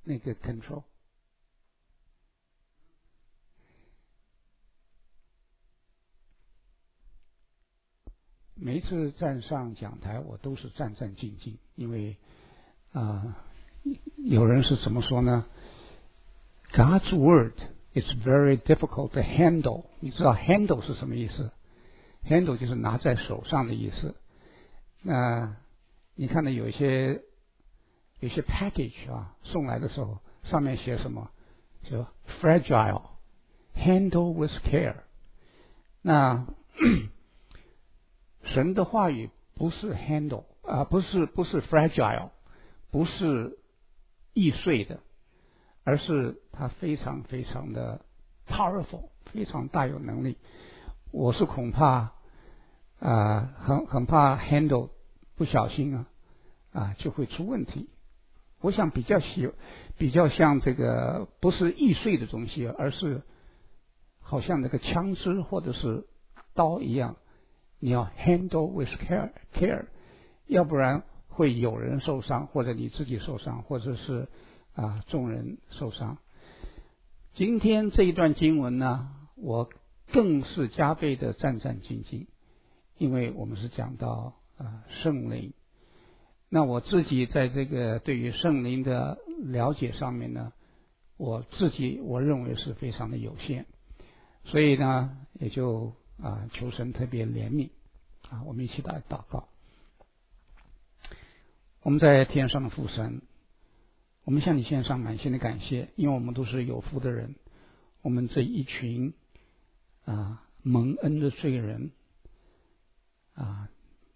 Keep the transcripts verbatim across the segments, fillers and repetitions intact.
那个 control。每一次站上讲台，我都是战战兢兢，因为啊、呃，有人是怎么说呢 ？God's word is very difficult to handle。你知道 handle 是什么意思 ？handle 就是拿在手上的意思。那你看到有一些有些 package 啊送来的时候，上面写什么？就 fragile，handle with care。那神的话语不是 handle 啊、呃，不是不是 fragile， 不是易碎的，而是它非常非常的 powerful， 非常大有能力。我是恐怕啊、呃，很很怕 handle 不小心啊啊就会出问题。我想比较喜比较像这个不是易碎的东西，而是好像那个枪支或者是刀一样。你要 handle with care care， 要不然会有人受伤，或者你自己受伤，或者是啊众人受伤。今天这一段经文呢，我更是加倍的战战兢兢，因为我们是讲到啊圣灵。那我自己在这个对于圣灵的了解上面呢，我自己我认为是非常的有限，所以呢也就啊，求神特别怜悯啊！我们一起来祷告。我们在天上的父神，我们向你献上满心的感谢，因为我们都是有福的人。我们这一群啊蒙恩的罪人啊，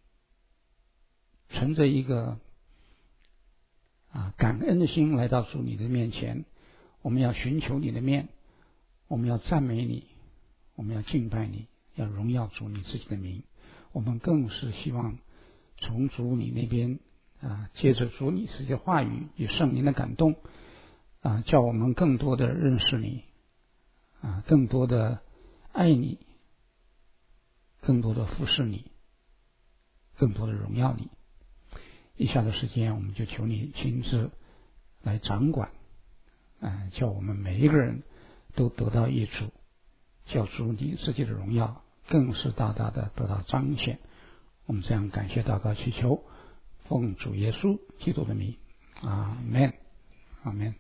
存着一个啊感恩的心来到主你的面前，我们要寻求你的面，我们要赞美你，我们要敬拜你。要荣耀主你自己的名，我们更是希望从主你那边啊，借着主你自己的话语与圣灵的感动啊，叫我们更多的认识你啊，更多的爱你，更多的服侍你，更多的荣耀你。以下的时间，我们就求你亲自来掌管啊，叫我们每一个人都得到益处，叫主你自己的荣耀更是大大的得到彰显。我们这样感谢祷告祈求，奉主耶稣基督的名，阿们，阿们。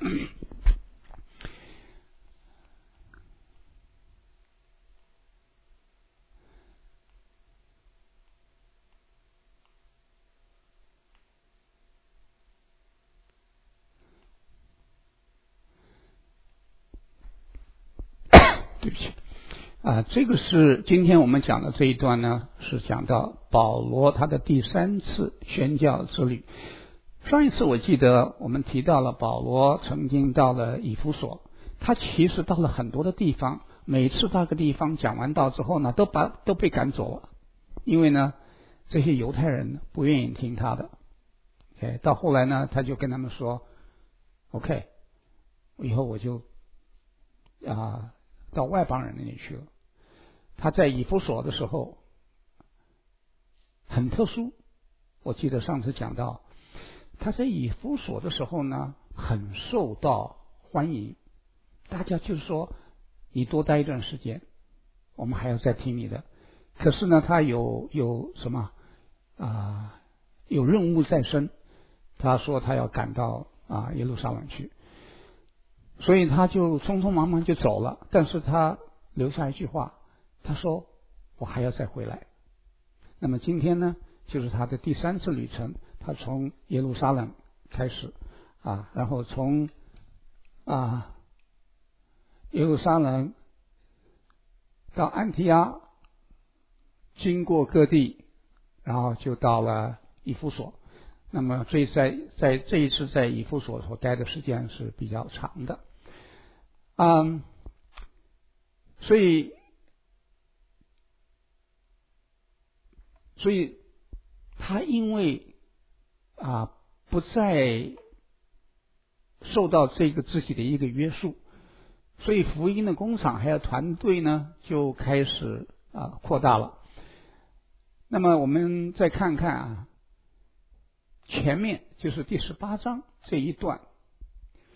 对不起啊，这个是今天我们讲的这一段呢，是讲到保罗他的第三次宣教之旅。上一次我记得我们提到了保罗曾经到了以弗所，他其实到了很多的地方，每次到个地方讲完道之后呢，都把都被赶走了，因为呢这些犹太人不愿意听他的。OK， 到后来呢，他就跟他们说 ，OK， 以后我就啊。到外邦人那里去了。他在以弗所的时候很特殊，我记得上次讲到，他在以弗所的时候呢，很受到欢迎，大家就是说你多待一段时间，我们还要再听你的。可是呢，他有有什么啊？有任务在身，他说他要赶到啊耶路撒冷去。所以他就匆匆忙忙就走了，但是他留下一句话，他说我还要再回来。那么今天呢，就是他的第三次旅程，他从耶路撒冷开始啊，然后从啊耶路撒冷到安提阿，经过各地，然后就到了以弗所。那么所以在在这一次在以弗所所待的时间是比较长的。嗯，所以，所以他因为啊不再受到这个自己的一个约束，所以福音的工厂还有团队呢就开始啊扩大了。那么我们再看看啊，前面就是第十八章这一段，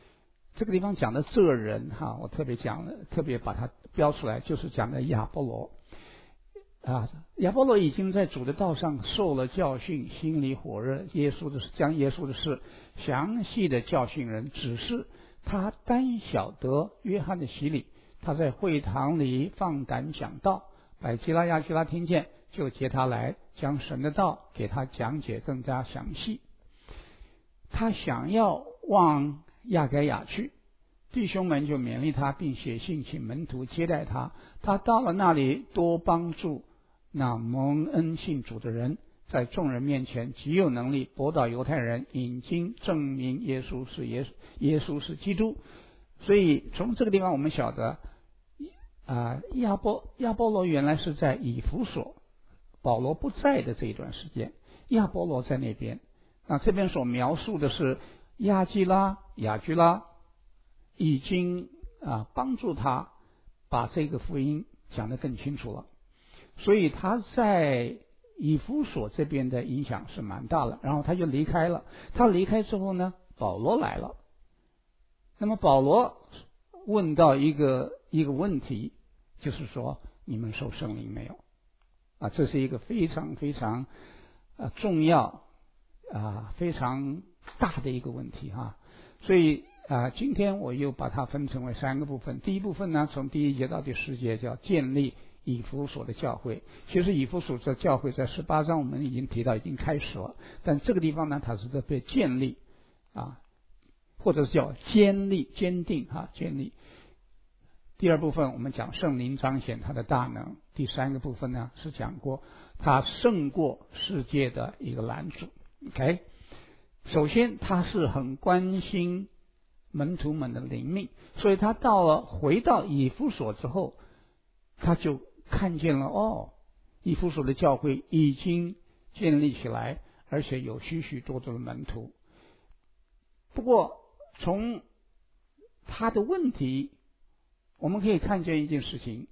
这个地方讲的这人哈，我特别讲了，特别把它标出来，就是讲的亚波罗啊。亚波罗已经在主的道上受了教训，心里火热，耶稣的将耶稣的事详细的教训人，只是他单晓得约翰的洗礼。他在会堂里放胆讲道，百基拉、亚基拉听见，就接他来，将神的道给他讲解更加详细。他想要往亚该亚去，弟兄们就勉励他，并写信请门徒接待他。他到了那里，多帮助那蒙恩信主的人，在众人面前极有能力驳倒犹太人，引经证明耶稣是耶稣，耶稣是基督。所以从这个地方我们晓得啊，亚波亚波罗原来是在以弗所，保罗不在的这一段时间，亚波罗在那边。那这边所描述的是亚基拉、亚居拉已经啊帮助他把这个福音讲得更清楚了，所以他在以弗所这边的影响是蛮大了。然后他就离开了，他离开之后呢，保罗来了。那么保罗问到一个一个问题，就是说你们受圣灵没有啊？这是一个非常非常啊重要啊非常大的一个问题哈。所以啊，今天我又把它分成为三个部分。第一部分呢，从第一节到第十节叫建立以弗所的教会。其实以弗所的教会在十八章我们已经提到已经开始了，但这个地方呢，它是在被建立啊，或者是叫坚立、坚定哈，坚立。第二部分我们讲圣灵彰显他的大能。第三个部分呢是讲过他胜过世界的一个拦阻。OK， 首先他是很关心门徒们的灵命，所以他到了回到以弗所之后，他就看见了哦，以弗所的教会已经建立起来，而且有许许多多的门徒。不过从他的问题我们可以看见一件事情，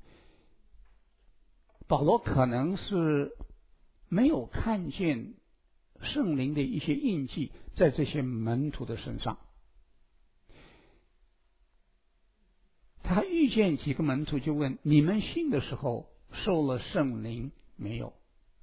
保罗可能是没有看见圣灵的一些印记在这些门徒的身上。他遇见几个门徒就问，你们信的时候受了圣灵没有？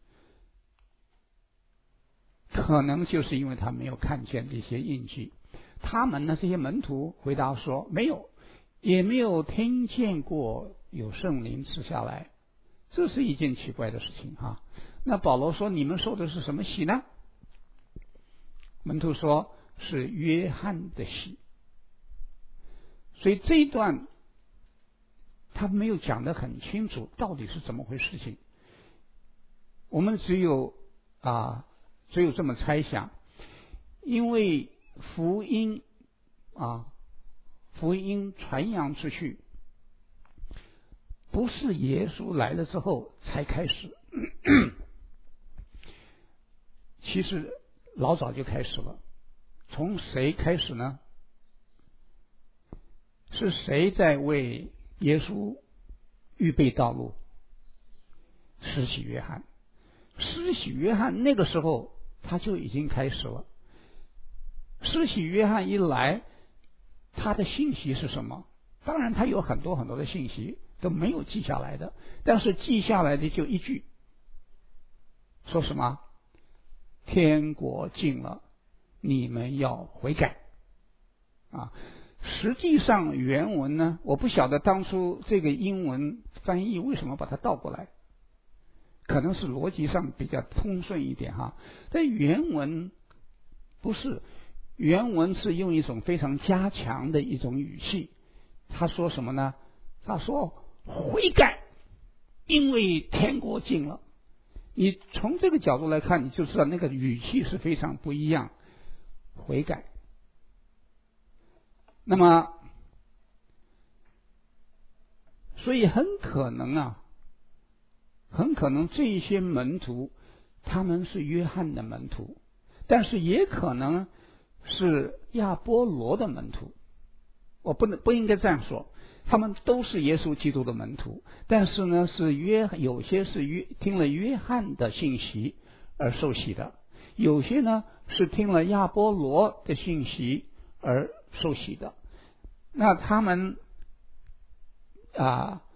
可能就是因为他没有看见这些印记。他们呢，这些门徒回答说没有，也没有听见过有圣灵赐下来。这是一件奇怪的事情哈。那保罗说，你们受的是什么洗呢？门徒说是约翰的洗。所以这一段他没有讲得很清楚到底是怎么回事情，我们只有啊只有这么猜想。因为福音啊福音传扬出去不是耶稣来了之后才开始，其实老早就开始了。从谁开始呢？是谁在为耶稣预备道路？施洗约翰。施洗约翰那个时候他就已经开始了。施洗约翰一来，他的信息是什么？当然他有很多很多的信息都没有记下来的，但是记下来的就一句，说什么？天国近了，你们要悔改啊！实际上原文呢，我不晓得当初这个英文翻译为什么把它倒过来，可能是逻辑上比较通顺一点哈。但原文不是，原文是用一种非常加强的一种语气。他说什么呢？他说悔改，因为天国近了。你从这个角度来看，你就知道那个语气是非常不一样。悔改。那么所以很可能啊很可能这一些门徒他们是约翰的门徒，但是也可能是亚波罗的门徒。我不能不应该这样说，他们都是耶稣基督的门徒，但是呢是约有些是约听了约翰的信息而受洗的，有些呢是听了亚波罗的信息而受洗的。 那他们啊，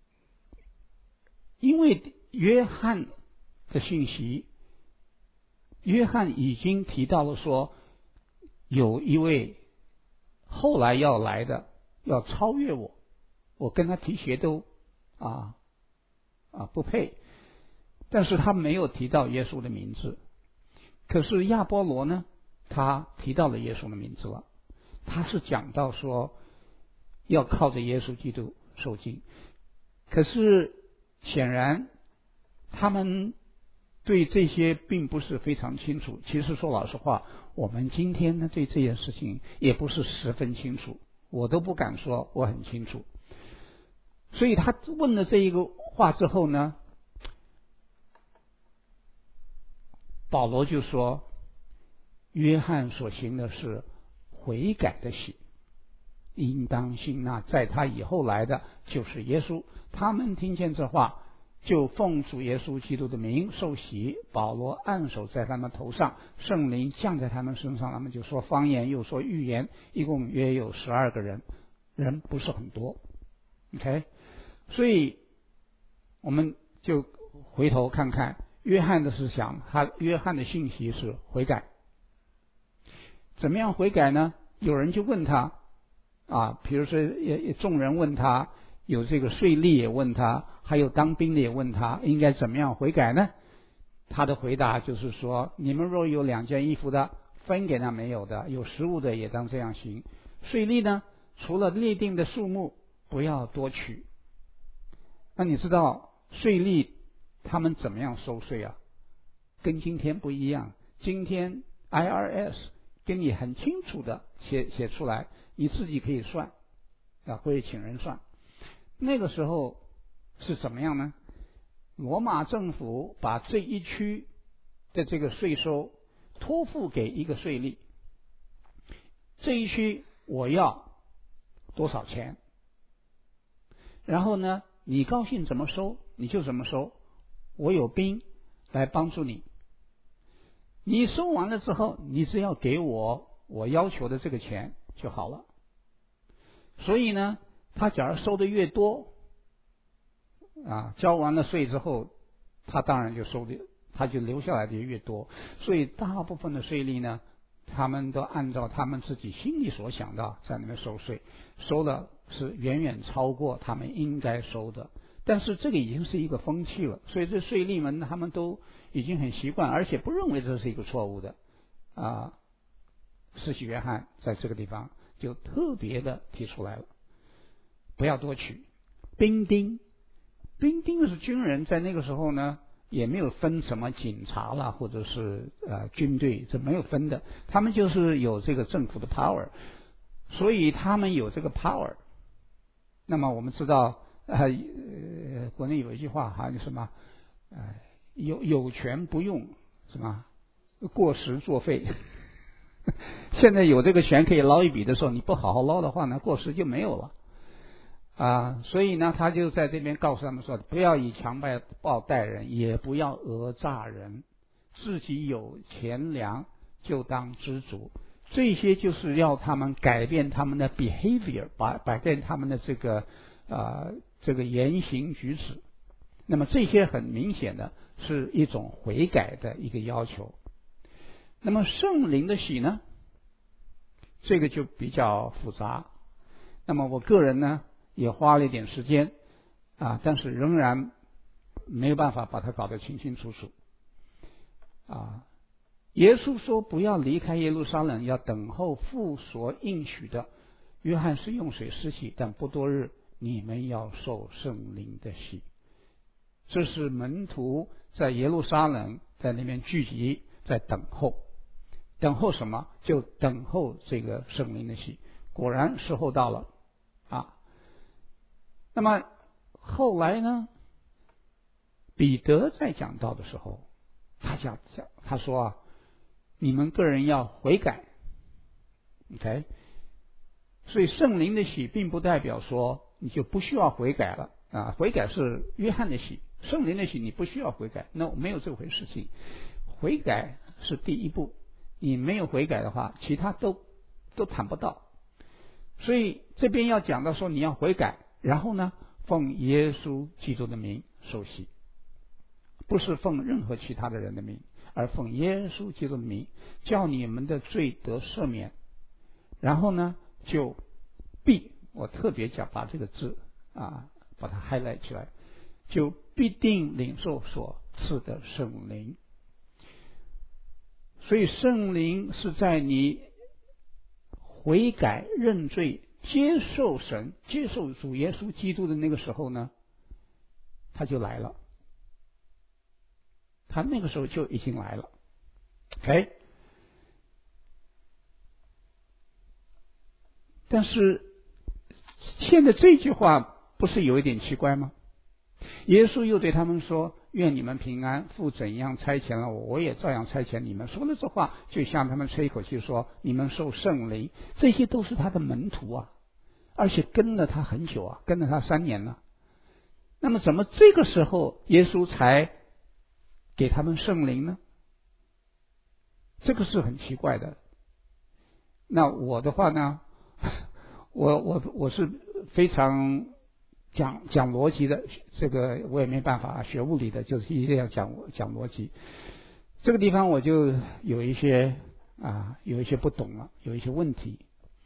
因为约翰的信息，约翰已经提到了说，有一位后来要来的，要超越我，我跟他提鞋都啊啊不配。但是他没有提到耶稣的名字。可是亚波罗呢，他提到了耶稣的名字了。他是讲到说要靠着耶稣基督受尽。可是显然他们对这些并不是非常清楚。其实说老实话，我们今天呢对这件事情也不是十分清楚，我都不敢说我很清楚。所以他问了这一个话之后呢，保罗就说，约翰所行的是悔改的喜，应当信那在他以后来的就是耶稣。他们听见这话，就奉主耶稣基督的名受洗。保罗按手在他们头上，圣灵降在他们身上，他们就说方言，又说预言，一共约有十二个人，人不是很多。 OK， 所以我们就回头看看约翰的思想，他约翰的信息是悔改。怎么样悔改呢？有人就问他啊，比如说也众人问他，有这个税吏也问他，还有当兵的也问他，应该怎么样悔改呢？他的回答就是说，你们若有两件衣服的，分给那没有的，有食物的也当这样行。税吏呢，除了列定的数目，不要多取。那你知道税吏他们怎么样收税啊？跟今天不一样。今天 I R S 跟你很清楚的写写出来，你自己可以算啊，或者请人算。那个时候是怎么样呢？罗马政府把这一区的这个税收托付给一个税吏，这一区我要多少钱，然后呢你高兴怎么收你就怎么收，我有兵来帮助你。你收完了之后，你只要给我我要求的这个钱就好了。所以呢，他假如收的越多啊，交完了税之后，他当然就收的，他就留下来的越多。所以大部分的税吏呢，他们都按照他们自己心里所想的在那边收税，收的是远远超过他们应该收的。但是这个已经是一个风气了，所以这税吏们他们都已经很习惯，而且不认为这是一个错误的啊。施洗约翰在这个地方就特别的提出来了，不要多取。兵丁，兵丁是军人，在那个时候呢，也没有分什么警察啦，或者是呃军队，这没有分的，他们就是有这个政府的 power， 所以他们有这个 power。那么我们知道。呃，国内有一句话好像什么，呃，有有权不用什么过时作废。现在有这个权可以捞一笔的时候，你不好好捞的话呢，过时就没有了啊。所以呢，他就在这边告诉他们说，不要以强暴待人，也不要讹诈人，自己有钱粮就当知足。这些就是要他们改变他们的 behavior， 把改变他们的这个啊。这个言行举止。那么这些很明显的是一种悔改的一个要求。那么圣灵的喜呢，这个就比较复杂。那么我个人呢也花了一点时间啊，但是仍然没有办法把它搞得清清楚楚啊。耶稣说不要离开耶路撒冷，要等候父所应许的。约翰是用水施洗，但不多日你们要受圣灵的洗。这是门徒在耶路撒冷在那边聚集，在等候。等候什么？就等候这个圣灵的洗。果然时候到了啊。那么后来呢，彼得在讲道的时候，他讲他说啊，你们个人要悔改。 OK， 所以圣灵的洗并不代表说你就不需要悔改了啊！悔改是约翰的洗，圣灵的洗你不需要悔改，那、no, 没有这回事情。悔改是第一步，你没有悔改的话，其他都都谈不到。 所以这边要讲到说你要悔改，然后呢奉耶稣基督的名受洗，不是奉任何其他的人的名，而奉耶稣基督的名，叫你们的罪得赦免，然后呢就必，我特别讲把这个字啊把它 highlight 起来，就必定领受所赐的圣灵。所以圣灵是在你悔改认罪接受神接受主耶稣基督的那个时候呢，他就来了，他那个时候就已经来了。 OK， 但是现在这句话不是有一点奇怪吗？耶稣又对他们说，愿你们平安，父怎样差遣了我，我也照样差遣你们。说了这话就向他们吹一口气说，你们受圣灵。这些都是他的门徒啊，而且跟了他很久啊，跟了他三年了。那么怎么这个时候耶稣才给他们圣灵呢？这个是很奇怪的。那我的话呢，我我我是非常讲讲逻辑的，这个我也没办法，学物理的就是一定要讲讲逻辑。这个地方我就有一些啊有一些不懂了，有一些问题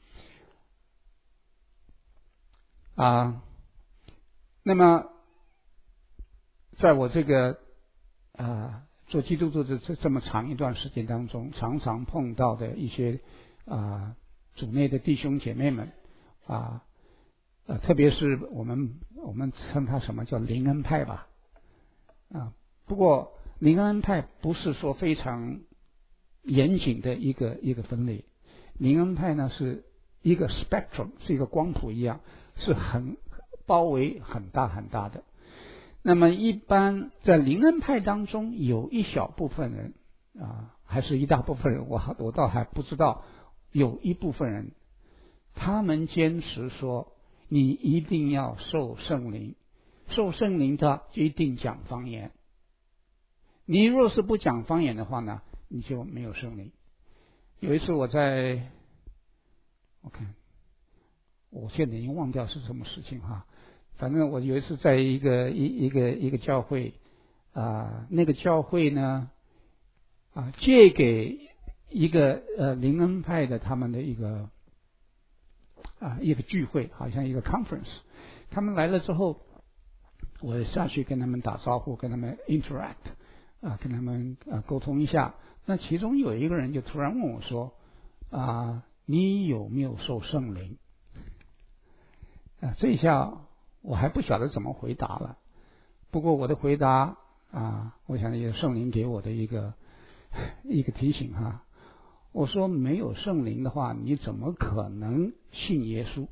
啊。那么在我这个啊做基督徒的这这么长一段时间当中，常常碰到的一些啊主内的弟兄姐妹们啊。呃，特别是我们我们称它什么叫灵恩派吧，啊，不过灵恩派不是说非常严谨的一个一个分类，灵恩派呢是一个 spectrum， 是一个光谱一样，是很包围很大很大的。那么一般在灵恩派当中，有一小部分人啊，还是一大部分人，我我倒还不知道，有一部分人，他们坚持说，你一定要受圣灵，受圣灵的就一定讲方言。你若是不讲方言的话呢，你就没有圣灵。有一次我在，我看，我现在已经忘掉是什么事情哈。反正我有一次在一个一一个一个教会啊，那个教会呢啊借给一个呃灵恩派的他们的一个。啊，一个聚会，好像一个 conference， 他们来了之后，我下去跟他们打招呼，跟他们 interact， 啊，跟他们啊沟通一下。那其中有一个人就突然问我说：“啊，你有没有受圣灵？”啊，这一下我还不晓得怎么回答了。不过我的回答啊，我想也是圣灵给我的一个一个提醒哈。我说没有圣灵的话，你怎么可能信耶稣？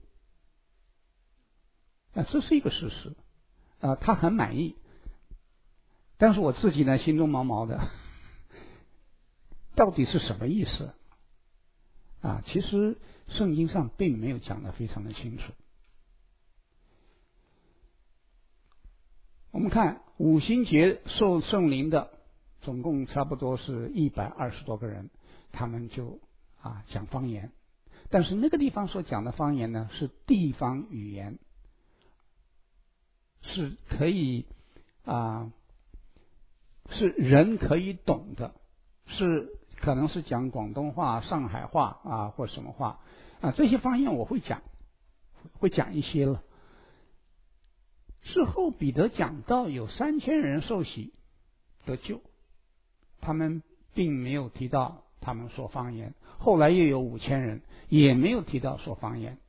啊，这是一个事实啊，他很满意，但是我自己呢心中毛毛的，到底是什么意思啊？其实圣经上并没有讲得非常的清楚。我们看五旬节受圣灵的，总共差不多是一百二十多个人。他们就啊讲方言，但是那个地方所讲的方言呢是地方语言，是可以啊是人可以懂的，是可能是讲广东话、上海话啊或什么话啊，这些方言我会讲，会讲一些了。事后彼得讲到有三千人受洗得救，他们并没有提到他们说方言，后来又有五千人，也没有提到说方言。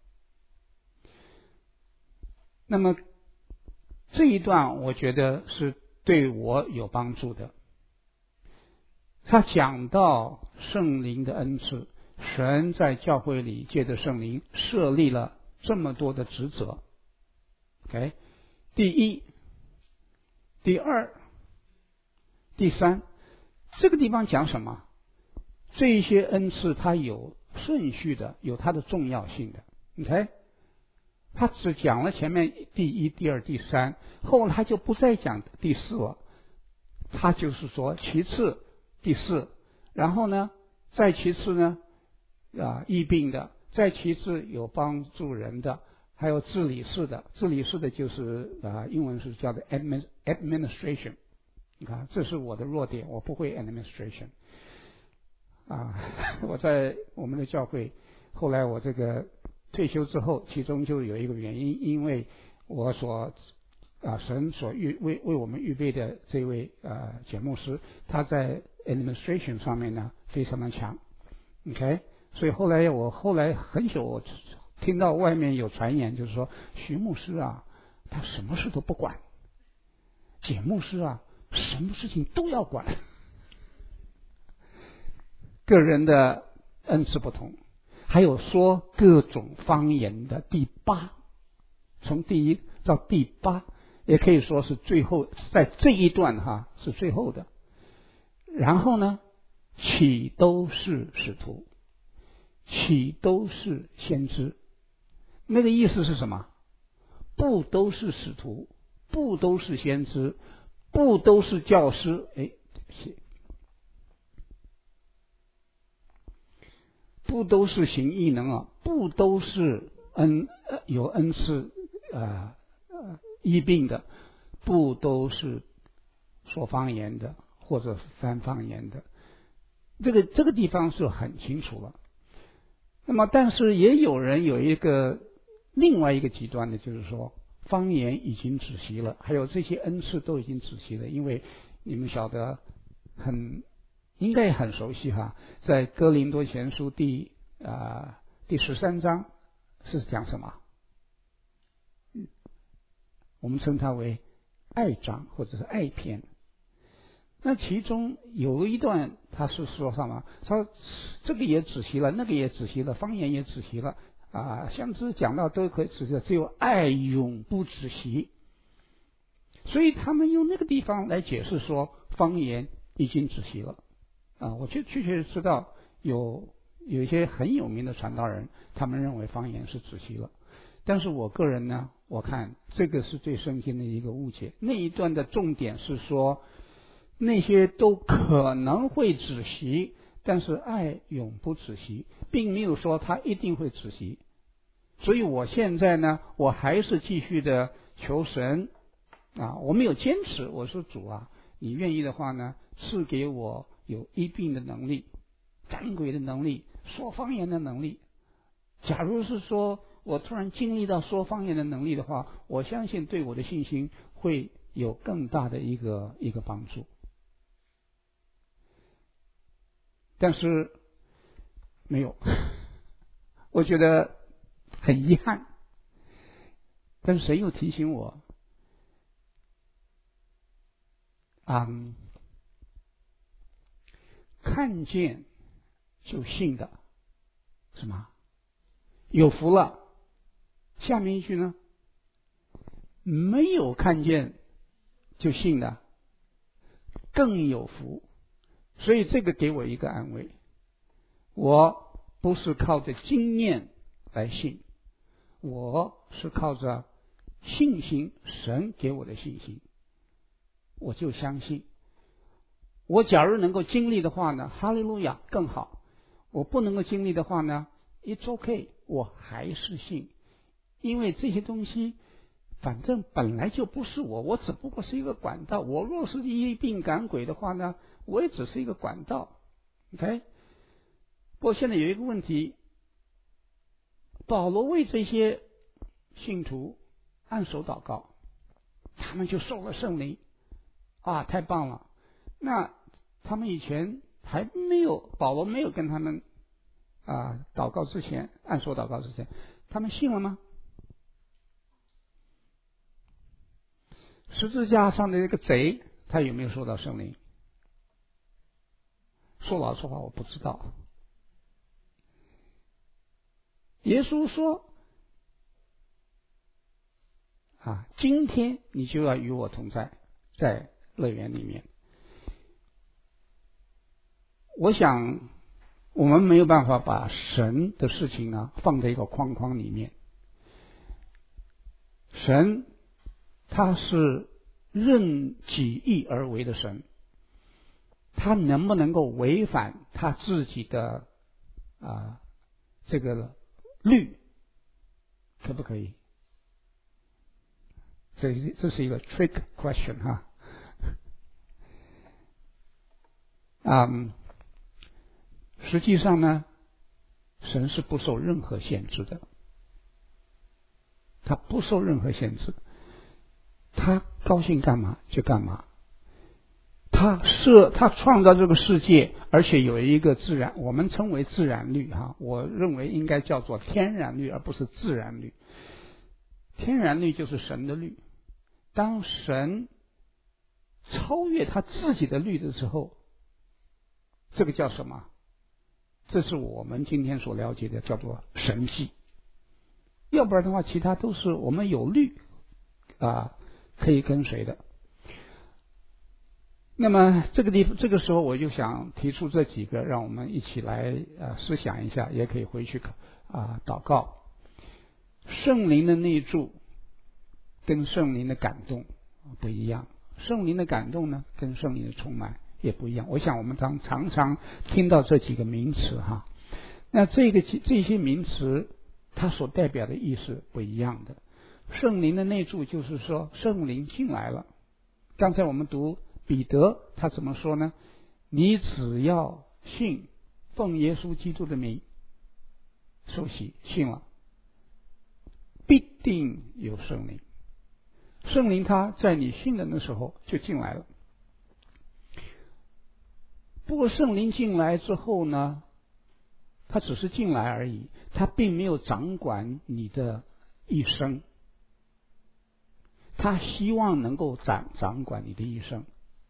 那么这一段我觉得是对我有帮助的。他讲到圣灵的恩赐，神在教会里借着圣灵设立了这么多的职责。OK， 第一、第二、第三，这个地方讲什么？这一些恩赐它有顺序的，有它的重要性的。OK， 他只讲了前面第一、第二、第三，后来他就不再讲第四了。他就是说，其次第四，然后呢，再其次呢，啊，疫病的， 再其次有帮助人的，还有治理式的，治理式的就是啊、呃，英文是叫做 admin administration。你看，这是我的弱点，我不会 administration。啊，我在我们的教会，后来我这个退休之后，其中就有一个原因，因为我所啊神所预为为我们预备的这位呃简牧师，他在 administration 上面呢非常的强 ，OK， 所以后来我后来很久我听到外面有传言，就是说徐牧师啊，他什么事都不管，简牧师啊，什么事情都要管。个人的恩赐不同，还有说各种方言的第八，从第一到第八，也可以说是最后，在这一段哈是最后的。然后呢，岂都是使徒，岂都是先知？那个意思是什么？不都是使徒，不都是先知，不都是教师。哎，不都是行异能啊，不都是恩有恩赐呃呃医病的，不都是说方言的或者翻方言的，这个这个地方是很清楚了。那么但是也有人有一个另外一个极端的，就是说方言已经止息了，还有这些恩赐都已经止息了，因为你们晓得很应该很熟悉哈，在哥林多前书第啊、呃、第十三章是讲什么？嗯，我们称它为爱章或者是爱篇。那其中有一段他是说什么？他这个也止息了，那个也止息了，方言也止息了啊，相知讲到都可以止息，只有爱永不止息。所以他们用那个地方来解释说方言已经止息了。啊，我就确确知道有有一些很有名的传道人，他们认为方言是止息了，但是我个人呢，我看这个是对圣经的一个误解。那一段的重点是说，那些都可能会止息，但是爱永不止息，并没有说它一定会止息。所以我现在呢，我还是继续的求神啊，我没有坚持，我说主啊，你愿意的话呢，赐给我有医病的能力，赶鬼的能力，说方言的能力。假如是说我突然经历到说方言的能力的话，我相信对我的信心会有更大的一个一个帮助。但是没有，我觉得很遗憾。但是神又提醒我，嗯，看见就信的，什么？有福了。下面一句呢？没有看见就信的，更有福。所以这个给我一个安慰，我不是靠着经验来信，我是靠着信心，神给我的信心，我就相信。我假如能够经历的话呢，哈利路亚更好。我不能够经历的话呢 ，it's okay， 我还是信，因为这些东西反正本来就不是我，我只不过是一个管道。我若是医病赶鬼的话呢，我也只是一个管道。OK， 不过现在有一个问题，保罗为这些信徒按手祷告，他们就受了圣灵啊，太棒了。那他们以前还没有，保罗没有跟他们啊祷告之前，按手祷告之前，他们信了吗？十字架上的那个贼，他有没有受到圣灵？说老实话，我不知道。耶稣说啊，今天你就要与我同在，在乐园里面。我想我们没有办法把神的事情呢放在一个框框里面。神他是任己意而为的神，他能不能够违反他自己的啊这个律，可不可以？这这是一个 trick question 哈。嗯，实际上呢，神是不受任何限制的，他不受任何限制，他高兴干嘛就干嘛。他设他创造这个世界，而且有一个自然，我们称为自然律哈，我认为应该叫做天然律，而不是自然律。天然律就是神的律，当神超越他自己的律的时候，这个叫什么？这是我们今天所了解的，叫做神迹。要不然的话，其他都是我们有律啊可以跟随的。那么这个地方，这个时候我就想提出这几个，让我们一起来呃思想一下，也可以回去啊祷告。圣灵的内住跟圣灵的感动不一样，圣灵的感动呢跟圣灵的充满也不一样。我想我们常常常听到这几个名词哈，那这个这些名词它所代表的意思不一样的。圣灵的内住就是说圣灵进来了，刚才我们读彼得他怎么说呢？你只要信，奉耶稣基督的名受洗，信了，必定有圣灵。圣灵他在你信的那时候就进来了。不过圣灵进来之后呢，他只是进来而已，他并没有掌管你的一生。他希望能够掌掌管你的一生，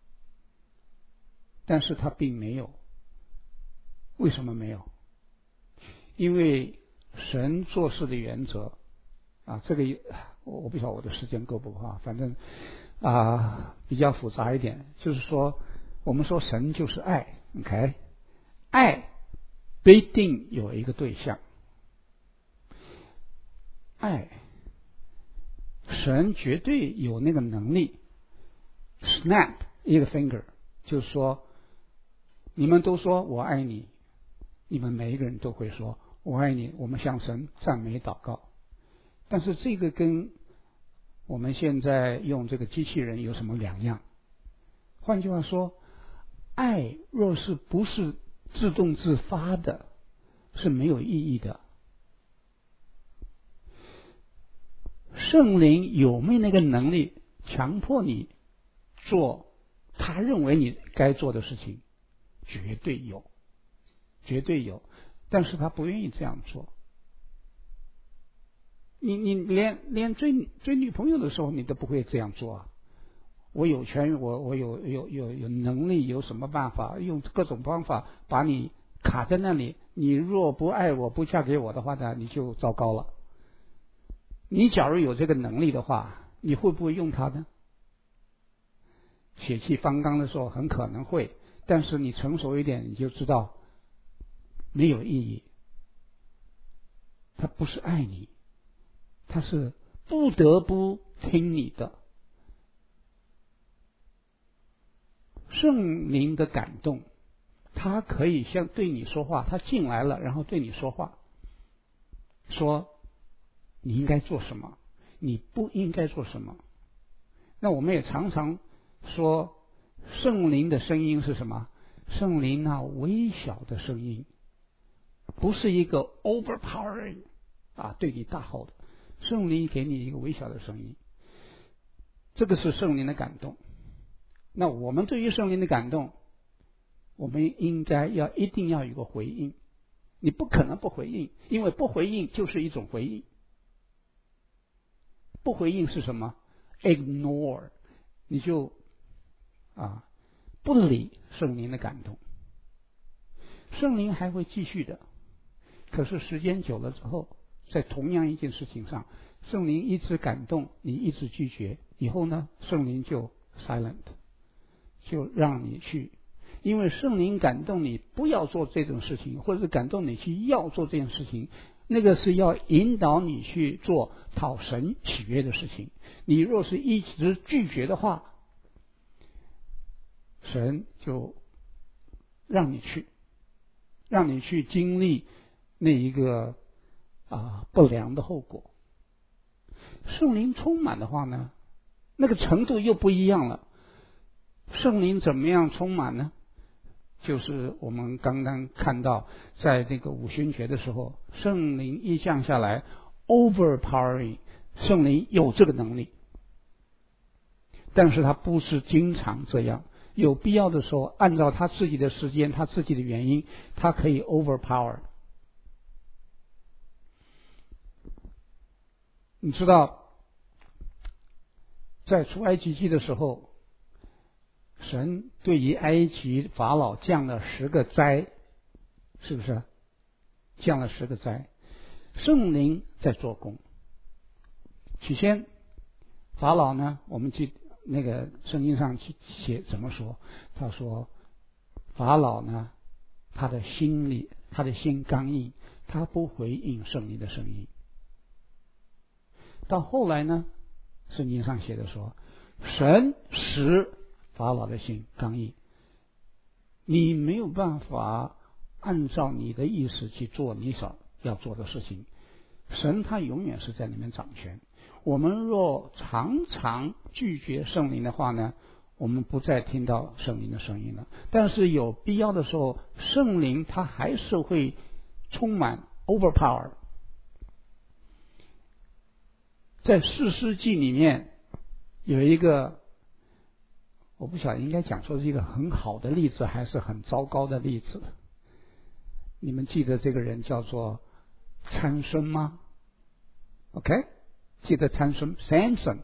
但是他并没有。为什么没有？因为神做事的原则啊，这个我不晓得我的时间够不够啊，反正啊比较复杂一点，就是说我们说神就是爱 ，OK， 爱必定有一个对象，爱。神绝对有那个能力 snap 一个 finger， 就是说你们都说我爱你，你们每一个人都会说我爱你，我们向神赞美祷告。但是这个跟我们现在用这个机器人有什么两样？换句话说，爱若是不是自动自发的，是没有意义的。圣灵有没有那个能力强迫你做他认为你该做的事情？绝对有，绝对有，但是他不愿意这样做。你你连连追追女朋友的时候你都不会这样做啊！我有权，我我有有有有能力，有什么办法？用各种方法把你卡在那里。你若不爱我，不嫁给我的话呢，你就糟糕了。你假如有这个能力的话，你会不会用它呢？血气方刚的时候很可能会，但是你成熟一点，你就知道没有意义。他不是爱你，他是不得不听你的。圣灵的感动，他可以像对你说话，他进来了，然后对你说话，说你应该做什么，你不应该做什么。那我们也常常说圣灵的声音是什么？圣灵那微小的声音，不是一个 overpowering 啊对你大吼的，圣灵给你一个微小的声音，这个是圣灵的感动。那我们对于圣灵的感动，我们应该要一定要有个回应。你不可能不回应，因为不回应就是一种回应。不回应是什么？ ignore， 你就啊不理圣灵的感动。圣灵还会继续的，可是时间久了之后，在同样一件事情上，圣灵一直感动，你一直拒绝，以后呢，圣灵就 silent， 就让你去。因为圣灵感动你不要做这种事情，或者是感动你去要做这件事情，那个是要引导你去做讨神喜悦的事情。你若是一直拒绝的话，神就让你去，让你去经历那一个啊不良的后果。圣灵充满的话呢，那个程度又不一样了。圣灵怎么样充满呢？就是我们刚刚看到，在这个五旬节的时候，圣灵一降下来 ，overpowering， 圣灵有这个能力，但是他不是经常这样，有必要的时候，按照他自己的时间，他自己的原因，他可以 overpower。你知道，在出埃及记的时候，神对于埃及法老降了十个灾，是不是？降了十个灾，圣灵在做工。起先，法老呢，我们记那个圣经上写怎么说？他说，法老呢，他的心里，他的心刚硬，他不回应圣灵的声音。到后来呢，圣经上写的说，神使法老的心刚硬，你没有办法按照你的意思去做你所要做的事情，神他永远是在里面掌权。我们若常常拒绝圣灵的话呢，我们不再听到圣灵的声音了。但是有必要的时候，圣灵他还是会充满 overpower。在士师记里面有一个，我不晓得应该讲说是一个很好的例子还是很糟糕的例子。你们记得这个人叫做参孙吗？ OK， 记得参孙 Samson。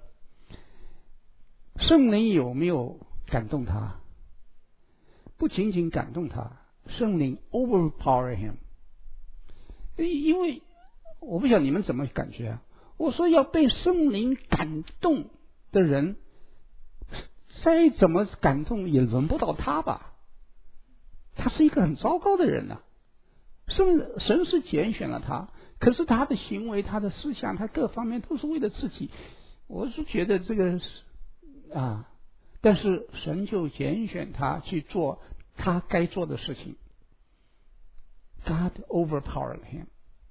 圣灵有没有感动他？不仅仅感动他，圣灵 overpower him。 因为我不晓得你们怎么感觉啊，我说要被圣灵感动的人，再怎么感动也轮不到他吧？他是一个很糟糕的人啊。圣神是拣选了他，可是他的行为、他的思想、他各方面都是为了自己。我是觉得这个啊，但是神就拣选他去做他该做的事情。God overpowered him。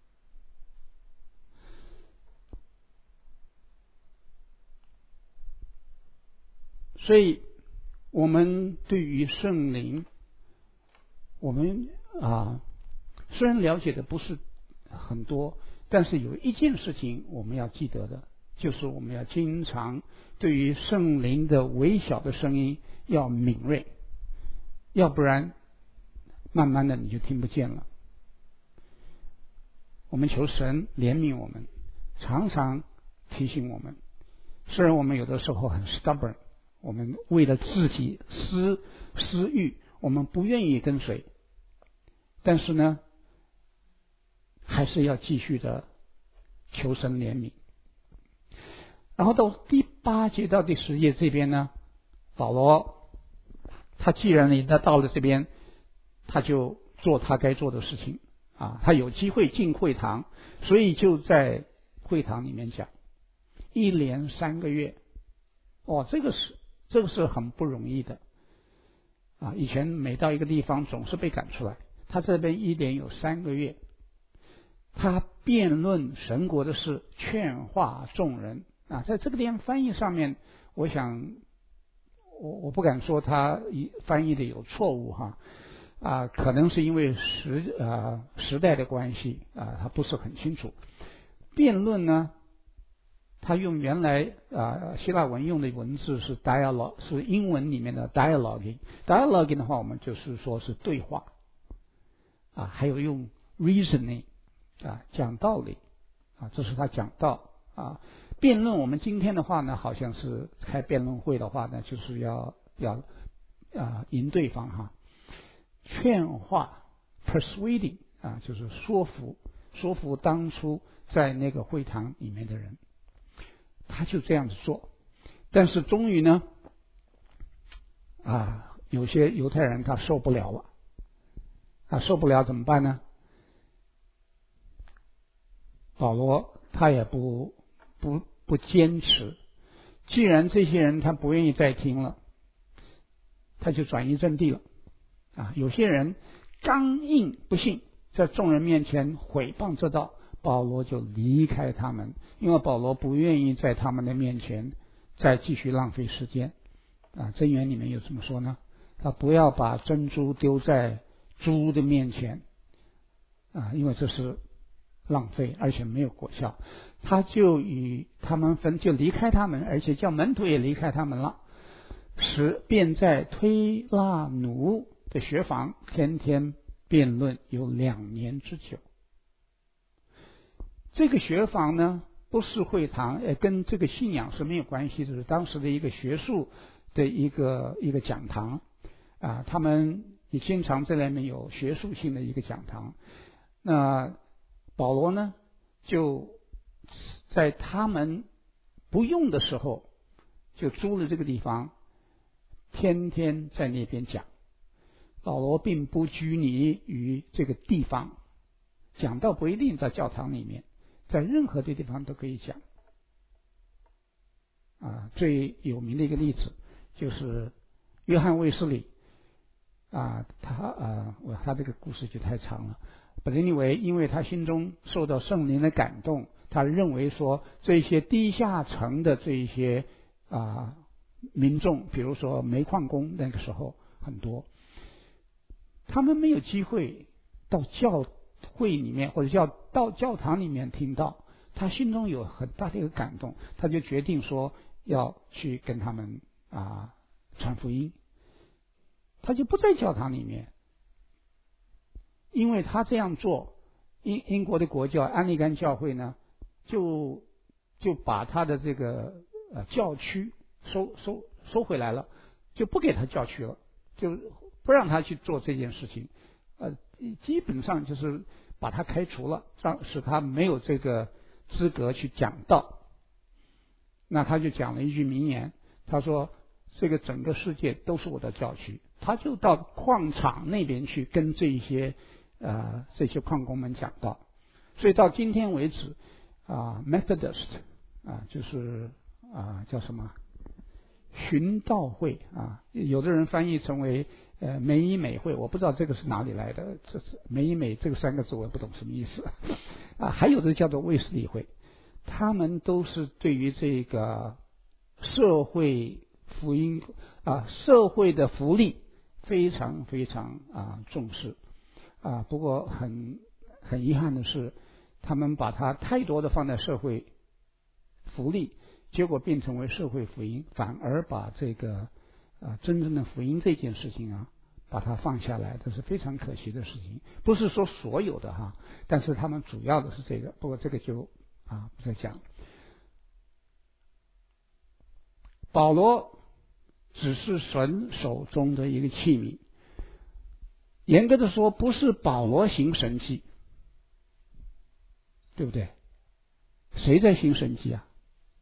所以我们对于圣灵，我们啊虽然了解的不是很多，但是有一件事情我们要记得的，就是我们要经常对于圣灵的微小的声音要敏锐，要不然慢慢的你就听不见了。我们求神怜悯我们，常常提醒我们，虽然我们有的时候很 stubborn，我们为了自己私私欲，我们不愿意跟随，但是呢，还是要继续的求神怜悯。然后到第八节到第十节这边呢，保罗他既然呢到了这边，他就做他该做的事情啊，他有机会进会堂，所以就在会堂里面讲，一连三个月，哦，这个是。这个是很不容易的啊！以前每到一个地方总是被赶出来，他这边一连有三个月，他辩论神国的事，劝化众人啊。在这个地方翻译上面，我想我我不敢说他翻译的有错误哈啊，可能是因为时啊时代的关系啊，他不是很清楚。辩论呢，他用原来啊希腊文用的文字是 dialogue， 是英文里面的 dialoguing。dialoguing 的话，我们就是说是对话啊，还有用 reasoning 啊讲道理啊，这是他讲道啊。辩论我们今天的话呢，好像是开辩论会的话呢，就是要要啊赢对方哈。劝化 persuading 啊，就是说服说服当初在那个会堂里面的人。他就这样子做，但是终于呢，啊，有些犹太人他受不了了，啊，受不了怎么办呢？保罗他也不不不坚持，既然这些人他不愿意再听了，他就转移阵地了，啊，有些人刚硬不信，在众人面前毁谤这道， 保罗就离开他们，因为保罗不愿意在他们的面前再继续浪费时间啊。箴言里面有怎么说呢？他不要把珍珠丢在猪的面前啊，因为这是浪费，而且没有果效。他就与他们分，就离开他们，而且叫门徒也离开他们了，使便在推拉努的学房天天辩论有两年之久。这个学房呢，不是会堂，呃，跟这个信仰是没有关系的，是当时的一个学术的一个一个讲堂啊，他们也经常在那边有学术性的一个讲堂。那保罗呢，就在他们不用的时候，就租了这个地方，天天在那边讲。保罗并不拘泥于这个地方，讲道不一定在教堂里面，在任何的地方都可以讲。啊，最有名的一个例子就是约翰卫斯理啊，他啊，我他这个故事就太长了。But anyway， 因为他心中受到圣灵的感动，他认为说这些低下层的这一些啊民众，比如说煤矿工，那个时候很多，他们没有机会到教会里面或者叫到教堂里面听到，他心中有很大的一个感动，他就决定说要去跟他们啊传福音。他就不在教堂里面，因为他这样做，英英国的国教安利甘教会呢，就就把他的这个呃教区收收收回来了，就不给他教区了，就不让他去做这件事情，呃，基本上就是把他开除了，让使他没有这个资格去讲道。那他就讲了一句名言，他说：“这个整个世界都是我的教区。”他就到矿场那边去跟这些呃这些矿工们讲道。所以到今天为止啊 ，Methodist 啊，就是啊叫什么寻道会啊，有的人翻译成为呃美以美会，我不知道这个是哪里来的，这是美以美这个三个字我也不懂什么意思啊。还有的叫做卫斯理会，他们都是对于这个社会福音啊社会的福利非常非常啊重视啊。不过很很遗憾的是，他们把它太多的放在社会福利，结果变成为社会福音，反而把这个啊真正的福音这件事情啊把它放下来，这是非常可惜的事情。不是说所有的哈，但是他们主要的是这个，不过这个就啊不再讲。保罗只是神手中的一个器皿，严格的说，不是保罗行神迹，对不对？谁在行神迹啊？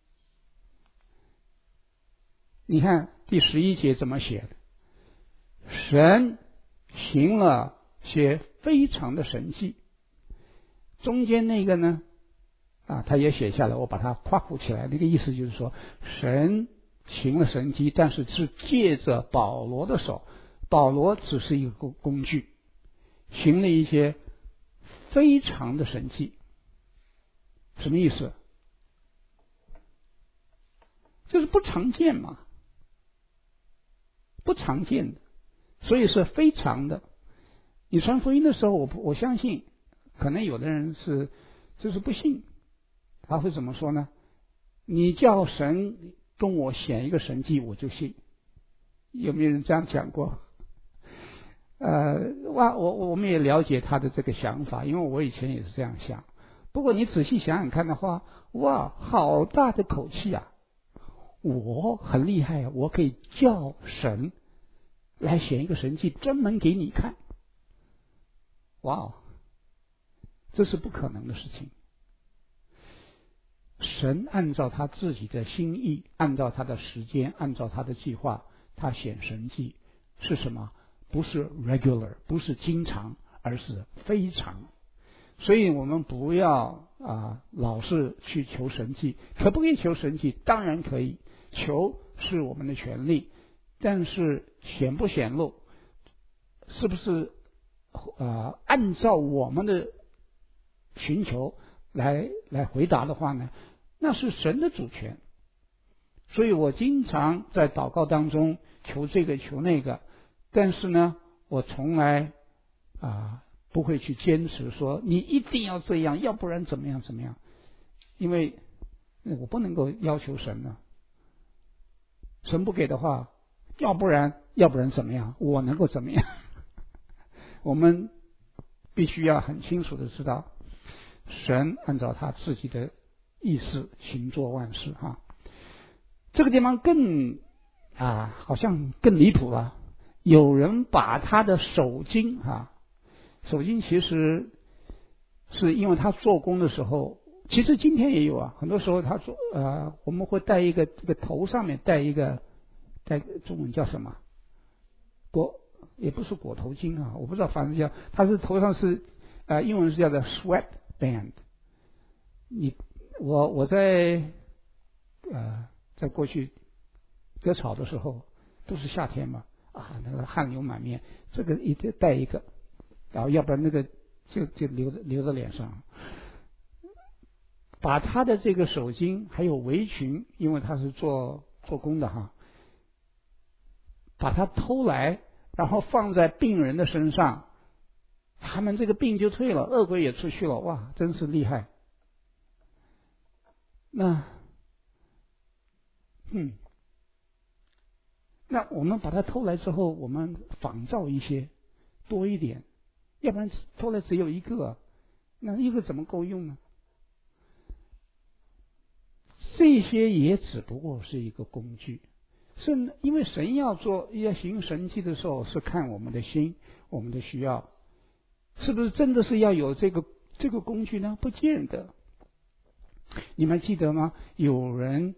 你看第十一节怎么写的？神行了些非常的神迹。中间那个呢？啊，他也写下来，我把它括弧起来。那个意思就是说，神行了神迹，但是是借着保罗的手，保罗只是一个工工具，行了一些非常的神迹。什么意思？就是不常见嘛，不常见的，所以是非常的。你传福音的时候，我我相信，可能有的人是就是不信，他会怎么说呢？你叫神跟我显一个神迹，我就信。有没有人这样讲过？呃，哇，我我们也了解他的这个想法，因为我以前也是这样想。不过你仔细想想看的话，哇，好大的口气啊！我很厉害啊，我可以叫神来显一个神迹，专门给你看。哇，这是不可能的事情。神按照他自己的心意，按照他的时间，按照他的计划，他显神迹是什么？不是 regular， 不是经常，而是非常。所以我们不要啊老是去求神迹。可不可以求神迹？当然可以，求是我们的权利，但是显不显露，是不是啊按照我们的寻求来来回答的话呢，那是神的主权。所以我经常在祷告当中求这个求那个，但是呢，我从来啊不会去坚持说你一定要这样，要不然怎么样怎么样，因为我不能够要求神呢。神不给的话，要不然要不然怎么样，我能够怎么样？我们必须要很清楚的知道，神按照他自己的意思行作万事哈。这个地方更啊，好像更离谱了。有人把他的手巾啊，手巾其实是因为他做工的时候，其实今天也有啊。很多时候他做呃，我们会戴一个这个头上面戴一个戴中文叫什么？裹也不是裹头巾啊，我不知道，反正叫他是头上是呃，英文是叫做 sweat band。你我我在呃。在过去割草的时候，都是夏天嘛，啊，那个汗流满面，这个一定带一个，然后要不然那个就就流流在脸上。把他的这个手巾还有围裙，因为他是做做工的哈，把它偷来，然后放在病人的身上，他们这个病就退了，恶鬼也出去了，哇，真是厉害。那嗯，那我们把它偷来之后，我们仿造一些多一点，要不然偷来只有一个，那一个怎么够用呢？这些也只不过是一个工具，是因为神要做要行神迹的时候，是看我们的心，我们的需要，是不是真的是要有这个这个工具呢？不见得。你们记得吗？有人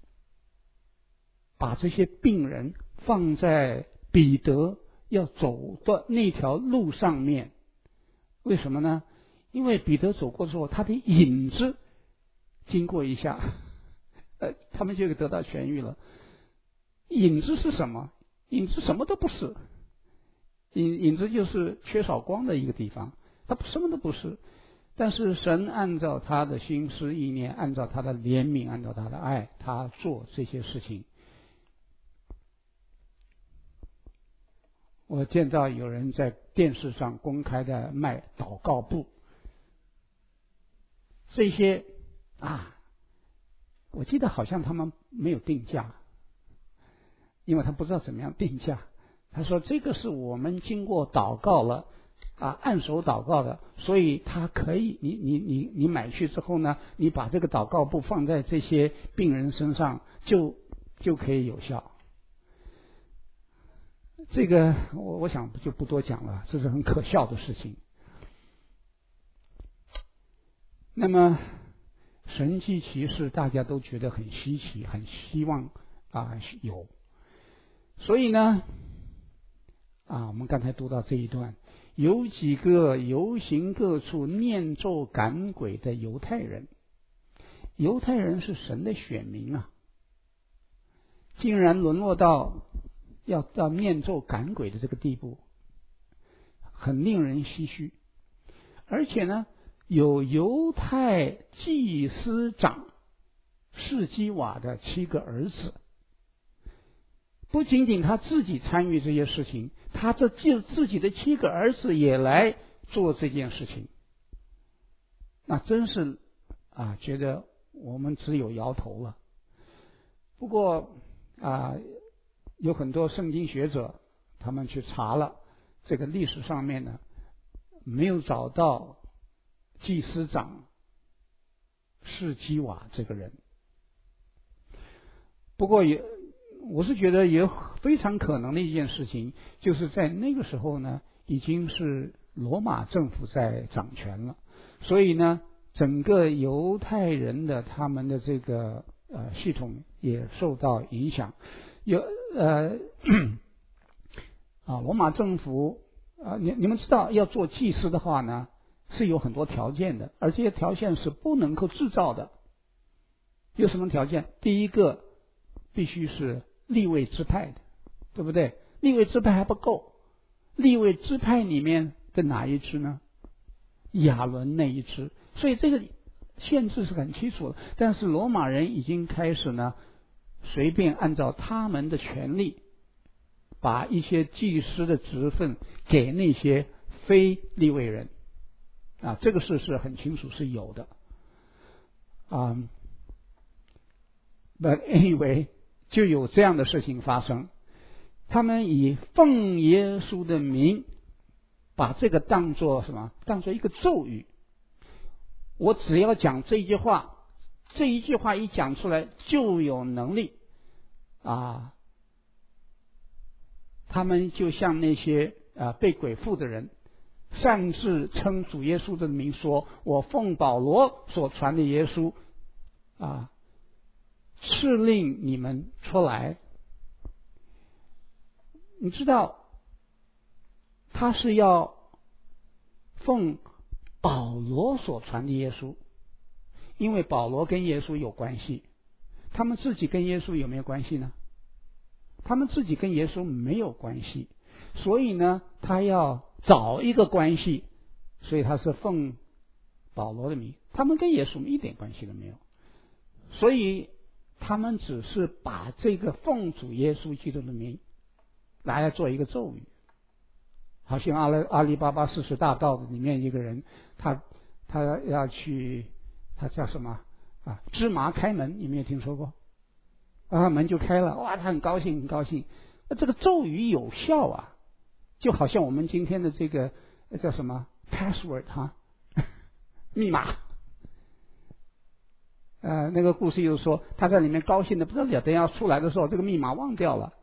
把这些病人放在彼得要走的那条路上面，为什么呢？因为彼得走过之后，他的影子经过一下，呃，他们就得到痊愈了。影子是什么？影子什么都不是，影影子就是缺少光的一个地方，它什么都不是。但是神按照他的心思意念，按照他的怜悯，按照他的爱，他做这些事情。我见到有人在电视上公开的卖祷告布，这些啊，我记得好像他们没有定价，因为他不知道怎么样定价。他说这个是我们经过祷告了啊，按手祷告的，所以他可以，你你你你买去之后呢，你把这个祷告布放在这些病人身上，就就可以有效。这个我我想就不多讲了，这是很可笑的事情。那么神迹奇事大家都觉得很稀奇，很希望啊有，所以呢啊我们刚才读到这一段，有几个游行各处念咒赶鬼的犹太人，犹太人是神的选民啊，竟然沦落到要到念咒赶鬼的这个地步，很令人唏嘘。而且呢，有犹太祭司长士基瓦的七个儿子，不仅仅他自己参与这些事情，他这自己的七个儿子也来做这件事情，那真是啊，觉得我们只有摇头了。不过啊，有很多圣经学者他们去查了这个历史上面呢，没有找到祭司长士基瓦这个人。不过也我是觉得也非常可能的一件事情，就是在那个时候呢，已经是罗马政府在掌权了，所以呢，整个犹太人的他们的这个呃系统也受到影响。有呃啊，罗马政府啊，你你们知道要做祭司的话呢，是有很多条件的，而这些条件是不能够制造的。有什么条件？第一个，必须是利未支派的，对不对？利未支派还不够，利未支派里面的哪一支呢？亚伦那一支。所以这个限制是很清楚的。但是罗马人已经开始呢，随便按照他们的权利，把一些祭司的职分给那些非利未人啊，这个事是很清楚是有的啊。Um, But anyway， 就有这样的事情发生。他们以奉耶稣的名，把这个当作什么？当作一个咒语。我只要讲这一句话，这一句话一讲出来就有能力啊。他们就像那些啊被鬼附的人，擅自称主耶稣的名说，我奉保罗所传的耶稣啊，敕令你们出来。你知道他是要奉保罗所传的耶稣，因为保罗跟耶稣有关系。他们自己跟耶稣有没有关系呢？他们自己跟耶稣没有关系，所以呢他要找一个关系，所以他是奉保罗的名。他们跟耶稣一点关系都没有，所以他们只是把这个奉主耶稣基督的名拿来做一个咒语。好像阿拉阿里巴巴四十大盗里面一个人，他他要去，他叫什么啊？芝麻开门，你们也听说过？啊，门就开了，哇，他很高兴，很高兴。这个咒语有效啊，就好像我们今天的这个叫什么 password 哈，密码。呃，那个故事又说，他在里面高兴的不得了，等要出来的时候，这个密码忘掉了。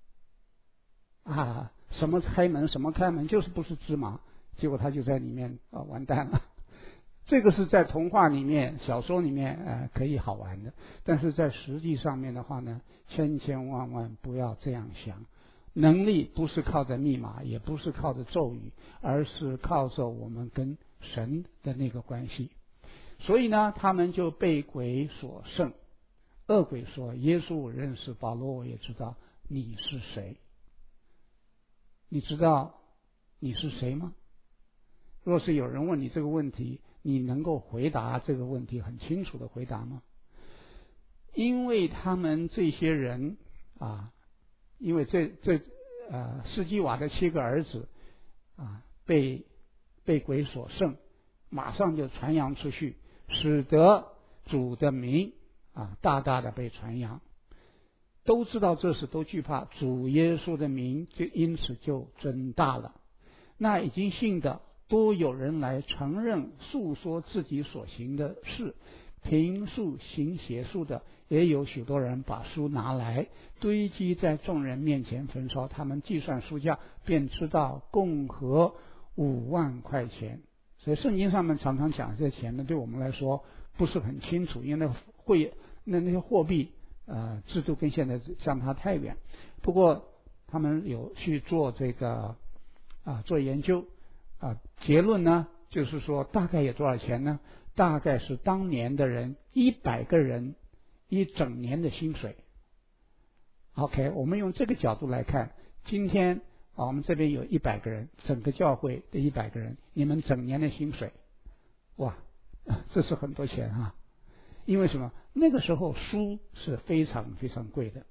啊，什么开门，什么开门，就是不是芝麻，结果他就在里面啊，完蛋了。这个是在童话里面、小说里面呃可以好玩的，但是在实际上面的话呢，千千万万不要这样想。能力不是靠着密码，也不是靠着咒语，而是靠着我们跟神的那个关系。所以呢，他们就被鬼所胜。恶鬼说：“耶稣我认识，保罗我也知道，你是谁？你知道你是谁吗？”若是有人问你这个问题，你能够回答这个问题很清楚的回答吗？因为他们这些人啊，因为这这呃斯基瓦的七个儿子啊被被鬼所胜，马上就传扬出去，使得主的名啊大大的被传扬。都知道这事，都惧怕主耶稣的名，就因此就增大了。那已经信的多有人来承认诉说自己所行的事，评述行邪术的也有许多人把书拿来堆积在众人面前焚烧，他们计算书价，便知道共合五万块钱。所以圣经上面常常讲这些钱呢，对我们来说不是很清楚，因为那会那那些货币呃制度跟现在相差太远。不过他们有去做这个啊做研究啊，结论呢就是说大概有多少钱呢？大概是当年的人一百个人一整年的薪水。OK， 我们用这个角度来看，今天啊我们这边有一百个人，整个教会的一百个人，你们整年的薪水，哇，这是很多钱啊！因为什么？那个时候书是非常非常贵的，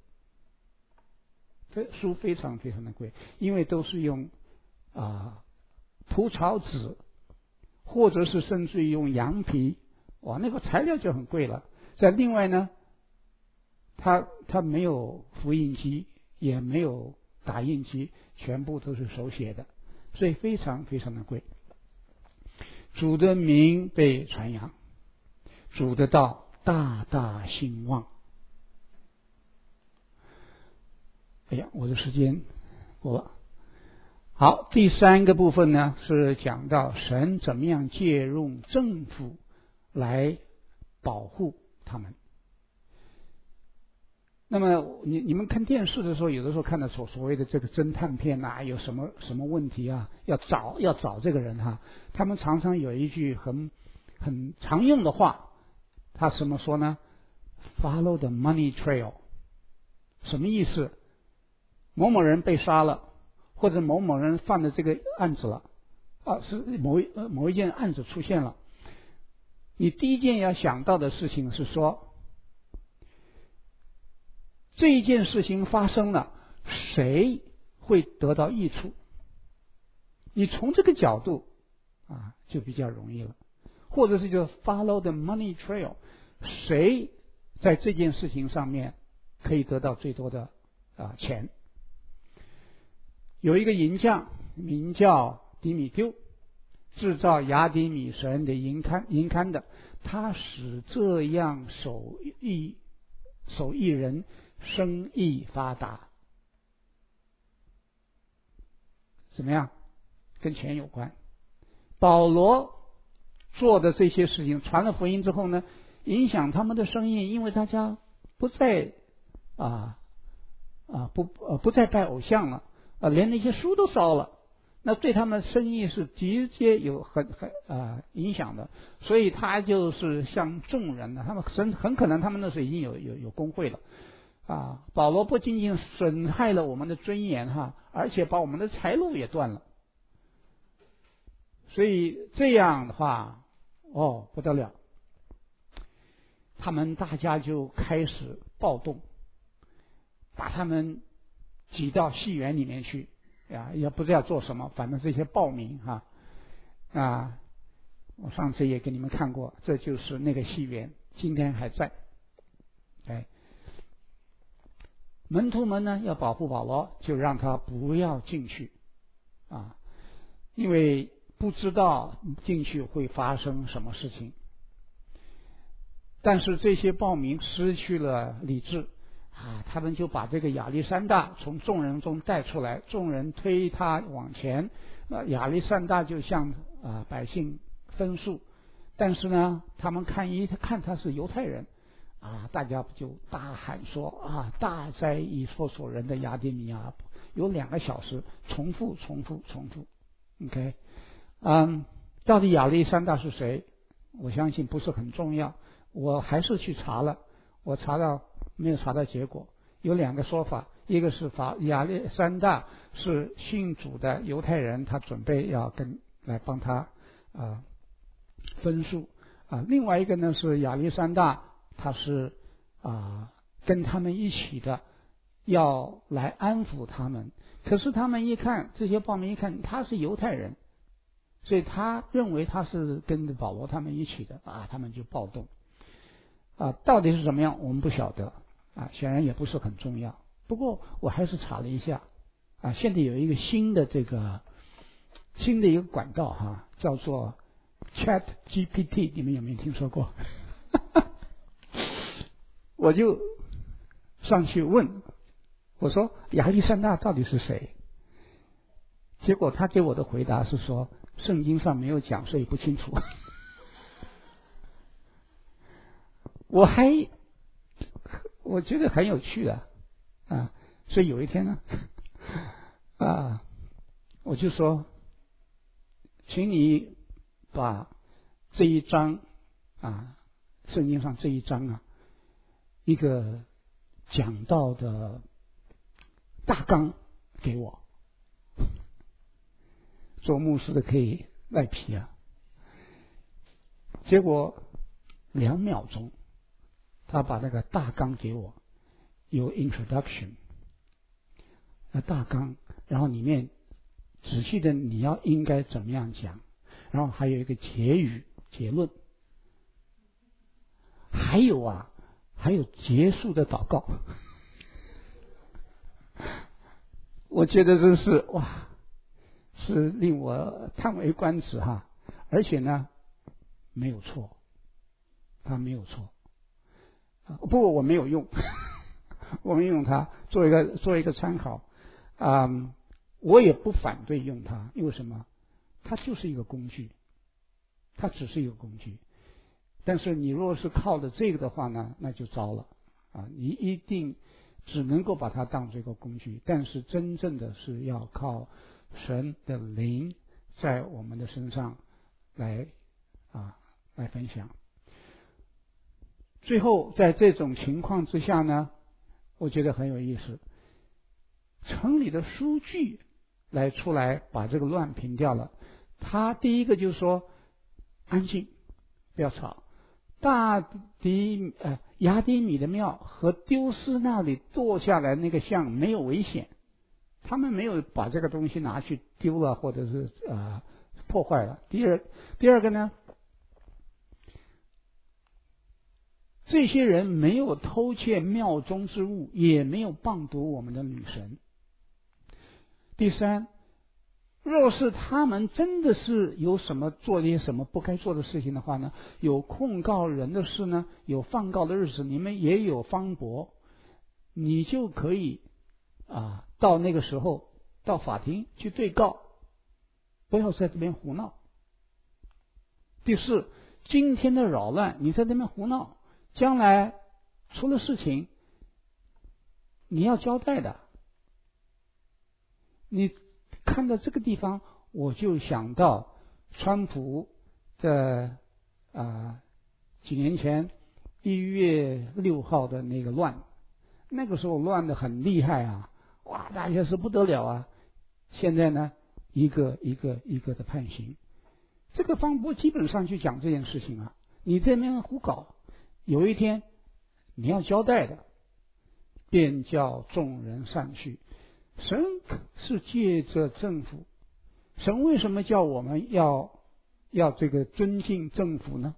书非常非常的贵，因为都是用啊蒲草纸，或者是甚至于用羊皮，哇，那个材料就很贵了。再另外呢，它它没有复印机，也没有打印机，全部都是手写的，所以非常非常的贵。主的名被传扬，主的道大大兴旺。哎呀，我的时间过了。好，第三个部分呢是讲到神怎么样介入政府来保护他们。那么你你们看电视的时候，有的时候看到所所谓的这个侦探片啊，有什么什么问题啊，要找要找这个人哈、啊，他们常常有一句很很常用的话，他怎么说呢 ？Follow the money trail， 什么意思？某某人被杀了，或者某某人犯了这个案子了，啊，是某一某一件案子出现了， 你第一件要想到的事情是说，这一件事情发生了，谁会得到益处？你从这个角度啊，就比较容易了。或者是就 follow the money trail， 谁在这件事情上面可以得到最多的啊钱？有一个银匠名叫迪米丢，制造雅典米神的银龛银龛的，他使这样手艺手艺人生意发达。怎么样？跟钱有关。保罗做的这些事情，传了福音之后呢，影响他们的生意，因为大家不再啊啊不呃不再拜偶像了，啊连那些书都烧了，那对他们生意是直接有很很啊影响的。所以他就是向众人呢，他们很很可能他们那时候已经有有有工会了啊。保罗不仅仅损害了我们的尊严哈，而且把我们的财路也断了。所以这样的话，哦不得了，他们大家就开始暴动，把他们挤到戏园里面去呀，也不知道做什么，反正这些暴民哈啊，我上次也给你们看过，这就是那个戏园，今天还在。哎，门徒们呢要保护保罗，就让他不要进去啊，因为不知道进去会发生什么事情。但是这些暴民失去了理智啊，他们就把这个亚历山大从众人中带出来，众人推他往前，那亚历山大就向啊百姓分诉，但是呢，他们看一看他是犹太人啊，大家就大喊说啊，大哉以弗所人的雅典米亚，有两个小时重复重复重复 OK。嗯，到底亚历山大是谁？我相信不是很重要。我还是去查了，我查到没有查到结果。有两个说法，一个是法亚历山大是信主的犹太人，他准备要跟来帮他啊、呃、分数啊。另外一个呢是亚历山大他是啊、呃、跟他们一起的，要来安抚他们。可是他们一看，这些暴民一看他是犹太人。所以他认为他是跟着保罗他们一起的啊，他们就暴动啊，到底是怎么样我们不晓得啊，显然也不是很重要。不过我还是查了一下啊，现在有一个新的这个新的一个管道哈，叫做 Chat G P T， 你们有没有听说过？我就上去问，我说亚历山大到底是谁？结果他给我的回答是说，圣经上没有讲，所以不清楚。我还我觉得很有趣的啊，所以有一天呢啊，我就说，请你把这一章啊，圣经上这一章啊，一个讲到的大纲给我。做牧师的可以赖皮啊！结果两秒钟，他把那个大纲给我，有 introduction， 那大纲，然后里面仔细的你要应该怎么样讲，然后还有一个结语结论，还有啊，还有结束的祷告。我觉得真是哇！是令我叹为观止哈，而且呢，没有错，他没有错，不过我没有用，我们用它做一个做一个参考，啊、嗯，我也不反对用它，因为什么？它就是一个工具，它只是一个工具，但是你若是靠着这个的话呢，那就糟了啊！你一定只能够把它当这个工具，但是真正的是要靠神的灵在我们的身上来啊来分享。最后在这种情况之下呢，我觉得很有意思，城里的书记来出来把这个乱平掉了。他第一个就是说安静，不要吵。 大迪呃雅典米的庙和丢失那里剁下来那个像没有危险，他们没有把这个东西拿去丢了或者是呃破坏了。第二第二个呢，这些人没有偷窃庙中之物，也没有谤读我们的女神。第三，若是他们真的是有什么做些什么不该做的事情的话呢，有控告人的事呢，有放告的日子，你们也有方伯，你就可以啊，到那个时候到法庭去对告，不要在这边胡闹。第四，今天的扰乱，你在这边胡闹，将来出了事情，你要交代的。你看到这个地方，我就想到川普的啊几年前一月六号的那个乱，那个时候乱得很厉害啊，哇，大家是不得了啊。现在呢，一个一个一个的判刑，这个方波基本上就讲这件事情啊，你这边胡搞，有一天你要交代的，便叫众人散去。神是借着政府，神为什么叫我们要要这个尊敬政府呢？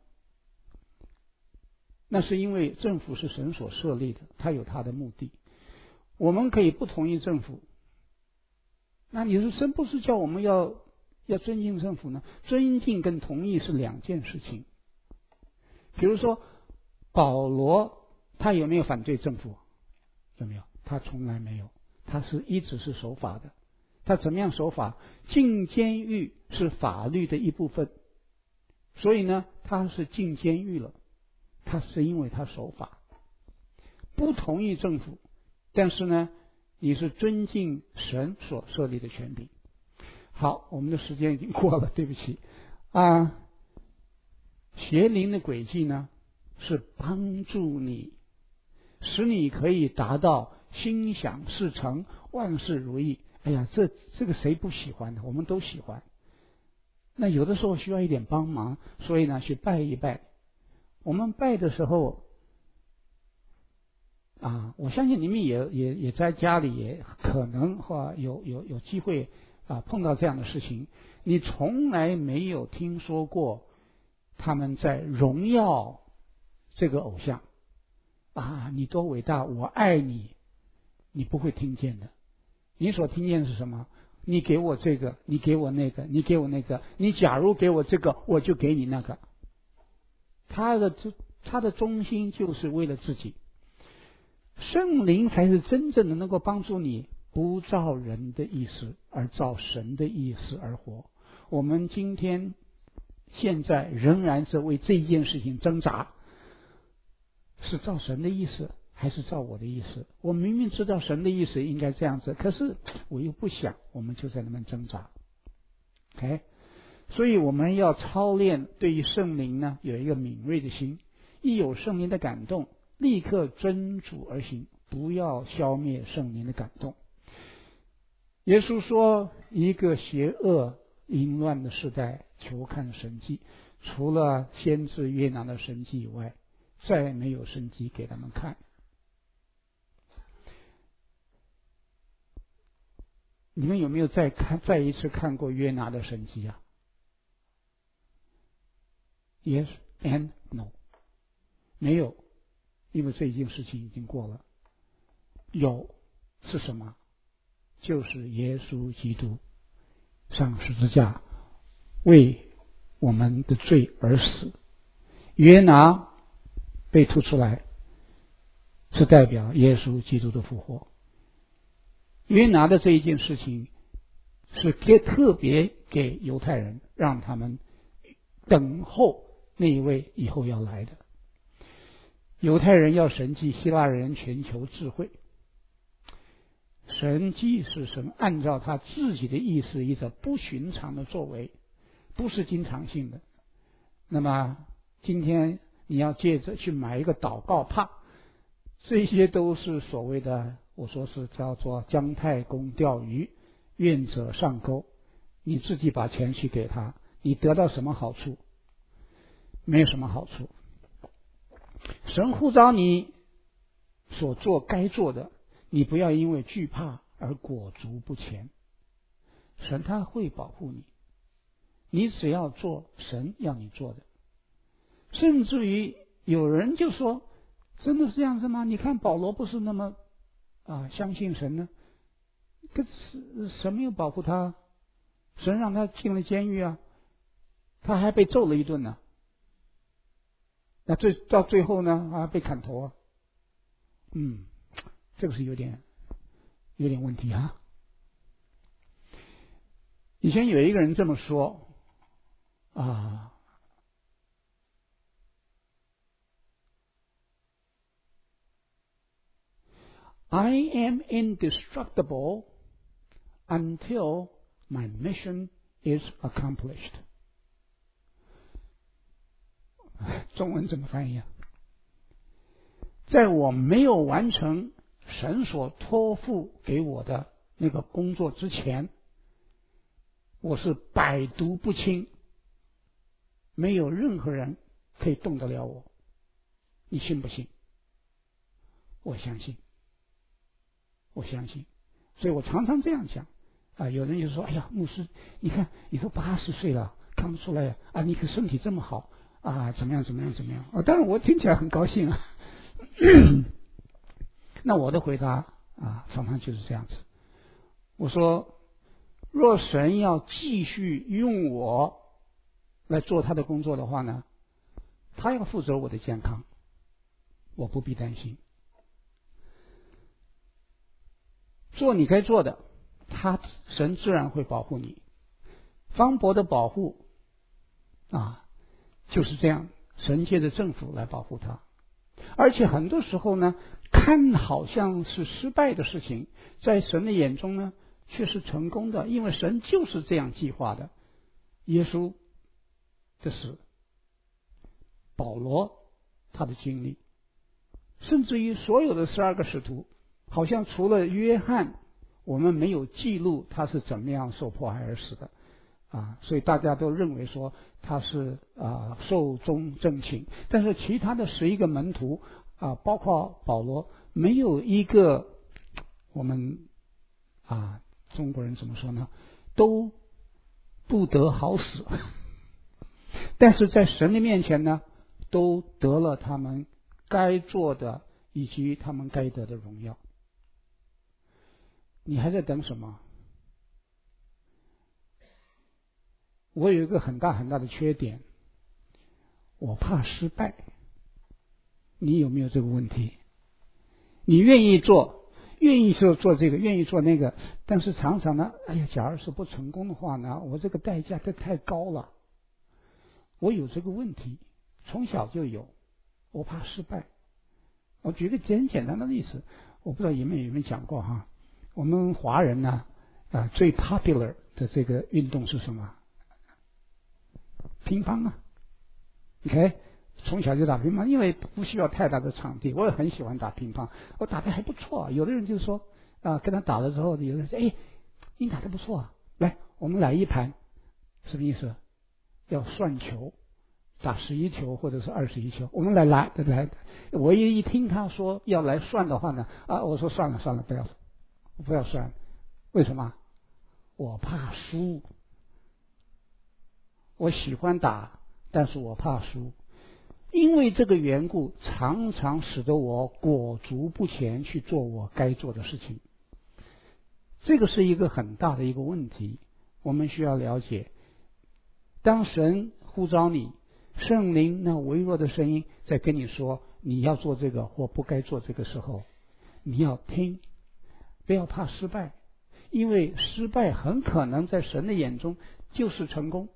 那是因为政府是神所设立的，它有它的目的。我们可以不同意政府，那你说神不是叫我们要要尊敬政府呢？尊敬跟同意是两件事情。比如说保罗，他有没有反对政府？有没有？他从来没有。他是一直是守法的。他怎么样守法？进监狱是法律的一部分，所以呢，他是进监狱了。他是因为他守法，不同意政府，但是呢，你是尊敬神所设立的权柄。好，我们的时间已经过了，对不起啊。邪灵的轨迹呢，是帮助你，使你可以达到心想事成、万事如意。哎呀，这这个谁不喜欢呢？我们都喜欢。那有的时候需要一点帮忙，所以呢，去拜一拜。我们拜的时候啊，我相信你们也也也在家里也可能或有有有机会啊碰到这样的事情。你从来没有听说过他们在荣耀这个偶像啊，你多伟大，我爱你，你不会听见的。你所听见的是什么？你给我这个，你给我那个，你给我那个，你假如给我这个，我就给你那个。他的他的中心就是为了自己。圣灵才是真正的能够帮助你不照人的意思而照神的意思而活。我们今天现在仍然是为这一件事情挣扎，是照神的意思还是照我的意思？我明明知道神的意思应该这样子，可是我又不想，我们就在那边挣扎。OK， 所以我们要操练对于圣灵呢有一个敏锐的心，一有圣灵的感动，立刻遵主而行，不要消灭圣灵的感动。耶稣说，一个邪恶淫乱的时代求看神迹，除了先知约拿的神迹以外，再没有神迹给他们看。你们有没有再看再一次看过约拿的神迹啊？ Yes and no， 没有，因为这一件事情已经过了。有是什么？就是耶稣基督上十字架为我们的罪而死。约拿被吐出来是代表耶稣基督的复活。约拿的这一件事情是给特别给犹太人，让他们等候那一位以后要来的。犹太人要神迹，希腊人全求智慧。神迹是神按照他自己的意思，一个不寻常的作为，不是经常性的。那么今天你要借着去买一个祷告帕，这些都是所谓的，我说是叫做姜太公钓鱼，愿者上钩。你自己把钱去给他，你得到什么好处？没有什么好处。 神呼召你所做该做的，你不要因为惧怕而裹足不前。神他会保护你，你只要做神要你做的。甚至于有人就说，真的是这样子吗？你看保罗不是那么啊相信神呢？可是神没有保护他，神让他进了监狱啊，他还被揍了一顿呢。那最到最后呢，啊被砍头啊。嗯，这个是有点有点问题啊。以前有一个人这么说啊。I am indestructible until my mission is accomplished. 中文怎么翻译啊？在我没有完成神所托付给我的那个工作之前，我是百毒不侵，没有任何人可以动得了我。你信不信？我相信。我相信，所以我常常这样讲啊。有人就说：“哎呀，牧师，你看你都八十岁了，看不出来啊，你可身体这么好啊，怎么样怎么样怎么样？”啊，当然我听起来很高兴啊。那我的回答啊，常常就是这样子。我说，若神要继续用我来做他的工作的话呢，他要负责我的健康，我不必担心。做你该做的，他神自然会保护你。方伯的保护啊，就是这样，神借着政府来保护他。而且很多时候呢，看好像是失败的事情，在神的眼中呢，却是成功的，因为神就是这样计划的。耶稣的死，保罗他的经历，甚至于所有的十二个使徒，好像除了约翰，我们没有记录他是怎么样受迫害而死的啊，所以大家都认为说他是啊寿终正寝。但是其他的十一个门徒啊，包括保罗，没有一个我们啊中国人怎么说呢，都不得好死。但是在神的面前呢，都得了他们该做的以及他们该得的荣耀。你还在等什么？我有一个很大很大的缺点，我怕失败。你有没有这个问题？你愿意做，愿意做做这个，愿意做那个，但是常常呢，哎呀，假如是不成功的话呢，我这个代价这太高了。我有这个问题，从小就有，我怕失败。我举个简简单的例子，我不知道你们有没有讲过哈。我们华人呢，啊，最 popular 的这个运动是什么？乒乓啊。OK， 从小就打乒乓，因为不需要太大的场地，我也很喜欢打乒乓，我打得还不错。有的人就说啊，跟他打了之后，有的人说，哎，你打得不错啊，来，我们来一盘，什么意思？要算球，打十一球或者是二十一球，我们来来来。我一一听他说要来算的话呢，啊，我说算了算了，不要不要算。为什么？我怕输。我喜欢打，但是我怕输。因为这个缘故，常常使得我裹足不前去做我该做的事情。这个是一个很大的一个问题，我们需要了解。当神呼召你，圣灵那微弱的声音在跟你说你要做这个或不该做这个时候，你要听，不要怕失败，因为失败很可能在神的眼中就是成功。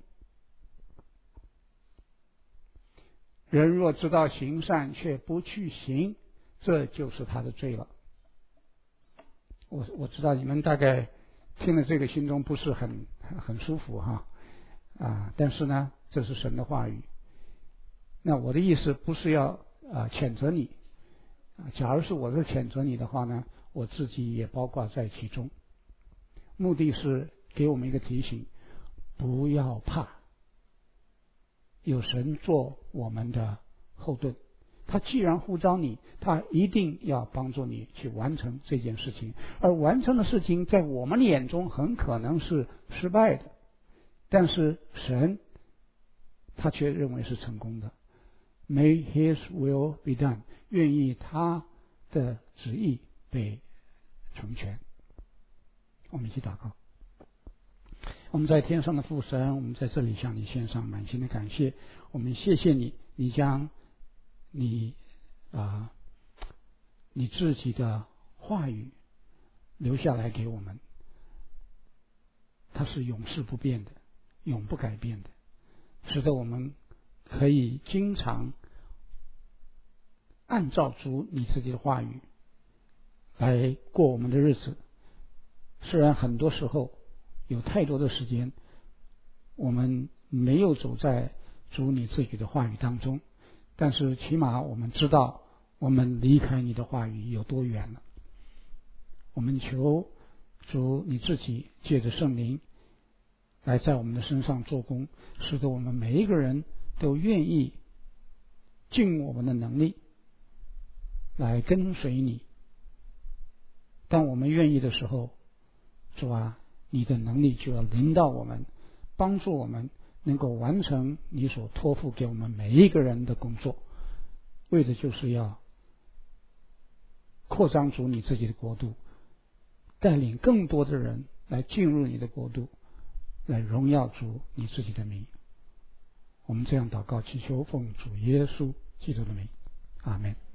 人若知道行善却不去行，这就是他的罪了。我我知道你们大概听了这个心中不是很很舒服哈啊，但是呢，这是神的话语。那我的意思不是要啊谴责你啊，假如是我在谴责你的话呢，我自己也包括在其中。目的是给我们一个提醒，不要怕。有神做我们的后盾， 他既然呼召你，他一定要帮助你去完成这件事情，而完成的事情在我们眼中很可能是失败的，但是神他却认为是成功的。 May His will be done， 愿意他的旨意被成全。我们一起祷告。我们在天上的父神，我们在这里向你献上满心的感谢。我们谢谢你，你将你啊、呃、你自己的话语留下来给我们，它是永世不变的，永不改变的，使得我们可以经常按照主你自己的话语来过我们的日子。虽然很多时候有太多的时间我们没有走在主你自己的话语当中，但是起码我们知道我们离开你的话语有多远了。我们求主你自己借着圣灵来在我们的身上做工，使得我们每一个人都愿意尽我们的能力来跟随你。当我们愿意的时候，主啊，你的能力就要临到我们，帮助我们能够完成你所托付给我们每一个人的工作，为的就是要扩张主你自己的国度，带领更多的人来进入你的国度，来荣耀主你自己的名。我们这样祷告祈求，奉主耶稣基督的名，阿们。